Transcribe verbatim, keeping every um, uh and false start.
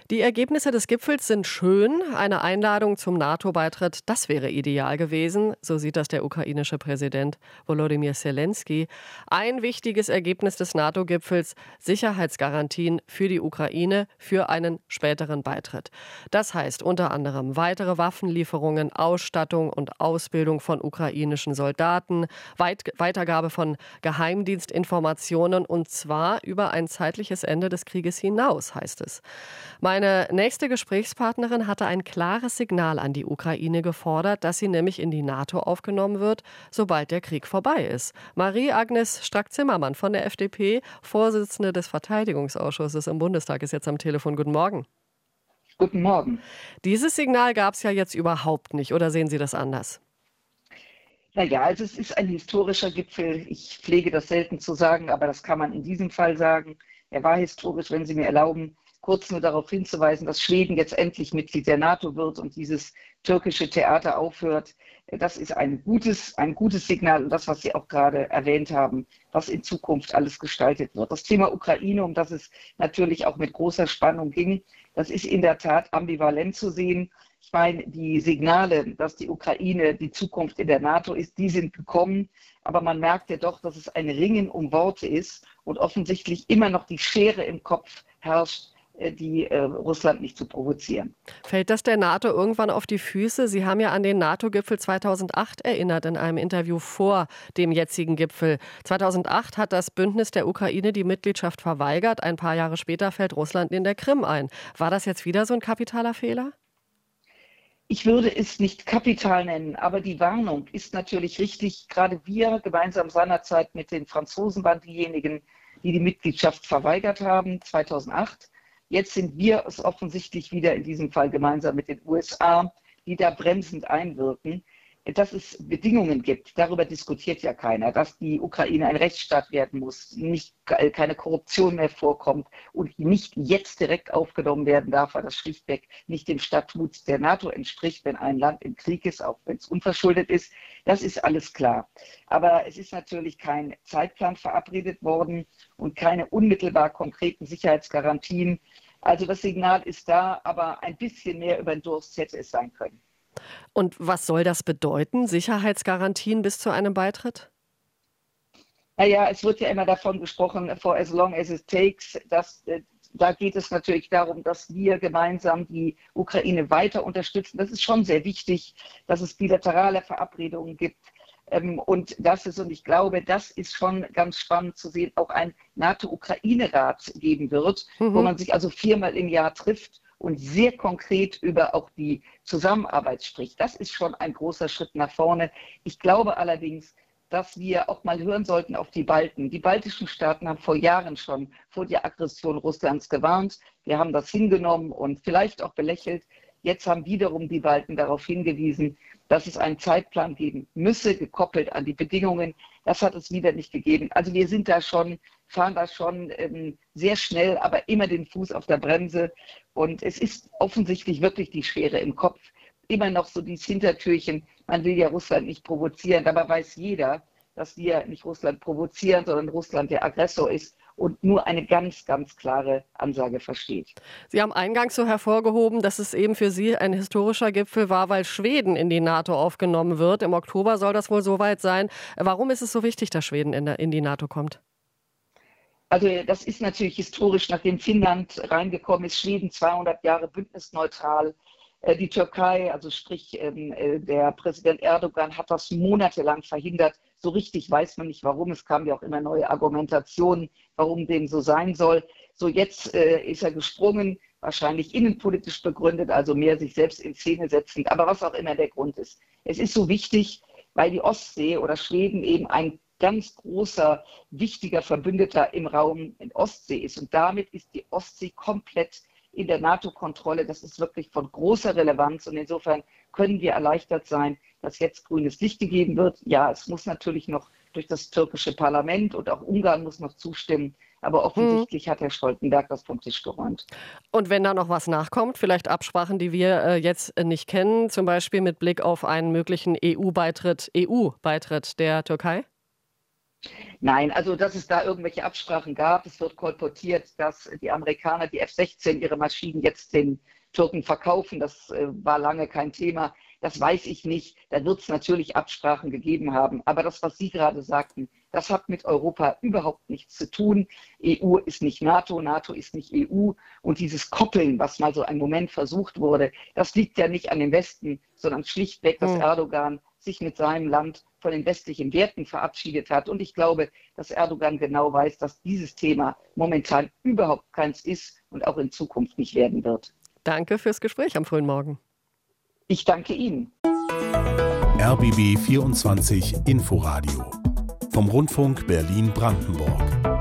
Die Ergebnisse des Gipfels sind schön. Eine Einladung zum NATO-Beitritt, das wäre ideal gewesen. So sieht das der ukrainische Präsident Volodymyr Zelensky. Ein wichtiges Ergebnis des NATO-Gipfels: Sicherheitsgarantien für die Ukraine für einen späteren Beitritt. Das heißt unter anderem weitere Waffenlieferungen, Ausstattung und Ausbildung von ukrainischen Soldaten, Weit- Weitergabe von Geheimdienstinformationen, und zwar über ein zeitliches Ende des Krieges hinaus, heißt es. Meine nächste Gesprächspartnerin hatte ein klares Signal an die Ukraine gefordert, dass sie nämlich in die NATO aufgenommen wird, sobald der Krieg vorbei ist. Marie-Agnes Strack-Zimmermann von der F D P, Vorsitzende des Verteidigungsausschusses im Bundestag, ist jetzt am Telefon. Guten Morgen. Guten Morgen. Dieses Signal gab es ja jetzt überhaupt nicht, oder sehen Sie das anders? Naja, also es ist ein historischer Gipfel. Ich pflege das selten zu sagen, aber das kann man in diesem Fall sagen. Er war historisch, wenn Sie mir erlauben, kurz nur darauf hinzuweisen, dass Schweden jetzt endlich Mitglied der NATO wird und dieses türkische Theater aufhört. Das ist ein gutes, ein gutes Signal, und das, was Sie auch gerade erwähnt haben, was in Zukunft alles gestaltet wird. Das Thema Ukraine, um das es natürlich auch mit großer Spannung ging, das ist in der Tat ambivalent zu sehen. Ich meine, die Signale, dass die Ukraine die Zukunft in der NATO ist, die sind gekommen. Aber man merkt ja doch, dass es ein Ringen um Worte ist und offensichtlich immer noch die Schere im Kopf herrscht, die äh, Russland nicht zu provozieren. Fällt das der NATO irgendwann auf die Füße? Sie haben ja an den NATO-Gipfel zweitausendacht erinnert in einem Interview vor dem jetzigen Gipfel. zweitausendacht hat das Bündnis der Ukraine die Mitgliedschaft verweigert. Ein paar Jahre später fällt Russland in der Krim ein. War das jetzt wieder so ein kapitaler Fehler? Ich würde es nicht kapital nennen, aber die Warnung ist natürlich richtig. Gerade wir gemeinsam seinerzeit mit den Franzosen waren diejenigen, die die Mitgliedschaft verweigert haben, zweitausendacht. Jetzt sind wir es offensichtlich wieder in diesem Fall gemeinsam mit den U S A, die da bremsend einwirken. Dass es Bedingungen gibt, darüber diskutiert ja keiner, dass die Ukraine ein Rechtsstaat werden muss, nicht, keine Korruption mehr vorkommt und nicht jetzt direkt aufgenommen werden darf, weil das schlichtweg nicht dem Statut der NATO entspricht, wenn ein Land im Krieg ist, auch wenn es unverschuldet ist. Das ist alles klar. Aber es ist natürlich kein Zeitplan verabredet worden und keine unmittelbar konkreten Sicherheitsgarantien. Also das Signal ist da, aber ein bisschen mehr über den Durst hätte es sein können. Und was soll das bedeuten, Sicherheitsgarantien bis zu einem Beitritt? Naja, es wird ja immer davon gesprochen, for as long as it takes. Dass, äh, da geht es natürlich darum, dass wir gemeinsam die Ukraine weiter unterstützen. Das ist schon sehr wichtig, dass es bilaterale Verabredungen gibt. Ähm, und das ist, und ich glaube, das ist schon ganz spannend zu sehen, auch ein NATO-Ukraine-Rat geben wird, mhm. wo man sich also viermal im Jahr trifft und sehr konkret über auch die Zusammenarbeit spricht. Das ist schon ein großer Schritt nach vorne. Ich glaube allerdings, dass wir auch mal hören sollten auf die Balten. Die baltischen Staaten haben vor Jahren schon vor der Aggression Russlands gewarnt. Wir haben das hingenommen und vielleicht auch belächelt. Jetzt haben wiederum die Balten darauf hingewiesen, dass es einen Zeitplan geben müsse, gekoppelt an die Bedingungen. Das hat es wieder nicht gegeben. Also wir sind da schon, fahren da schon ähm, sehr schnell, aber immer den Fuß auf der Bremse. Und es ist offensichtlich wirklich die Schwere im Kopf. Immer noch so dieses Hintertürchen, man will ja Russland nicht provozieren. Dabei weiß jeder, dass wir nicht Russland provozieren, sondern Russland der Aggressor ist und nur eine ganz, ganz klare Ansage versteht. Sie haben eingangs so hervorgehoben, dass es eben für Sie ein historischer Gipfel war, weil Schweden in die NATO aufgenommen wird. Im Oktober soll das wohl soweit sein. Warum ist es so wichtig, dass Schweden in, der, in die NATO kommt? Also das ist natürlich historisch, nachdem Finnland reingekommen ist, Schweden zweihundert Jahre bündnisneutral. Die Türkei, also sprich der Präsident Erdogan, hat das monatelang verhindert. So richtig weiß man nicht, warum. Es kamen ja auch immer neue Argumentationen, warum dem so sein soll. So jetzt äh, ist er gesprungen, wahrscheinlich innenpolitisch begründet, also mehr sich selbst in Szene setzend. Aber was auch immer der Grund ist. Es ist so wichtig, weil die Ostsee oder Schweden eben ein ganz großer, wichtiger Verbündeter im Raum in Ostsee ist. Und damit ist die Ostsee komplett in der NATO-Kontrolle. Das ist wirklich von großer Relevanz. Und insofern können wir erleichtert sein, dass jetzt grünes Licht gegeben wird. Ja, es muss natürlich noch durch das türkische Parlament und auch Ungarn muss noch zustimmen. Aber offensichtlich hm. hat Herr Stoltenberg das vom Tisch geräumt. Und wenn da noch was nachkommt, vielleicht Absprachen, die wir äh, jetzt äh, nicht kennen, zum Beispiel mit Blick auf einen möglichen E U-Beitritt, E U-Beitritt der Türkei? Nein, also dass es da irgendwelche Absprachen gab. Es wird kolportiert, dass die Amerikaner die F sechzehn, ihre Maschinen jetzt den Türken verkaufen. Das äh, war lange kein Thema. Das weiß ich nicht. Da wird es natürlich Absprachen gegeben haben. Aber das, was Sie gerade sagten, das hat mit Europa überhaupt nichts zu tun. E U ist nicht NATO, NATO ist nicht E U. Und dieses Koppeln, was mal so ein Moment versucht wurde, das liegt ja nicht an dem Westen, sondern schlichtweg, dass Erdogan sich mit seinem Land von den westlichen Werten verabschiedet hat. Und ich glaube, dass Erdogan genau weiß, dass dieses Thema momentan überhaupt keins ist und auch in Zukunft nicht werden wird. Danke fürs Gespräch am frühen Morgen. Ich danke Ihnen. R B B vierundzwanzig Inforadio vom Rundfunk Berlin-Brandenburg.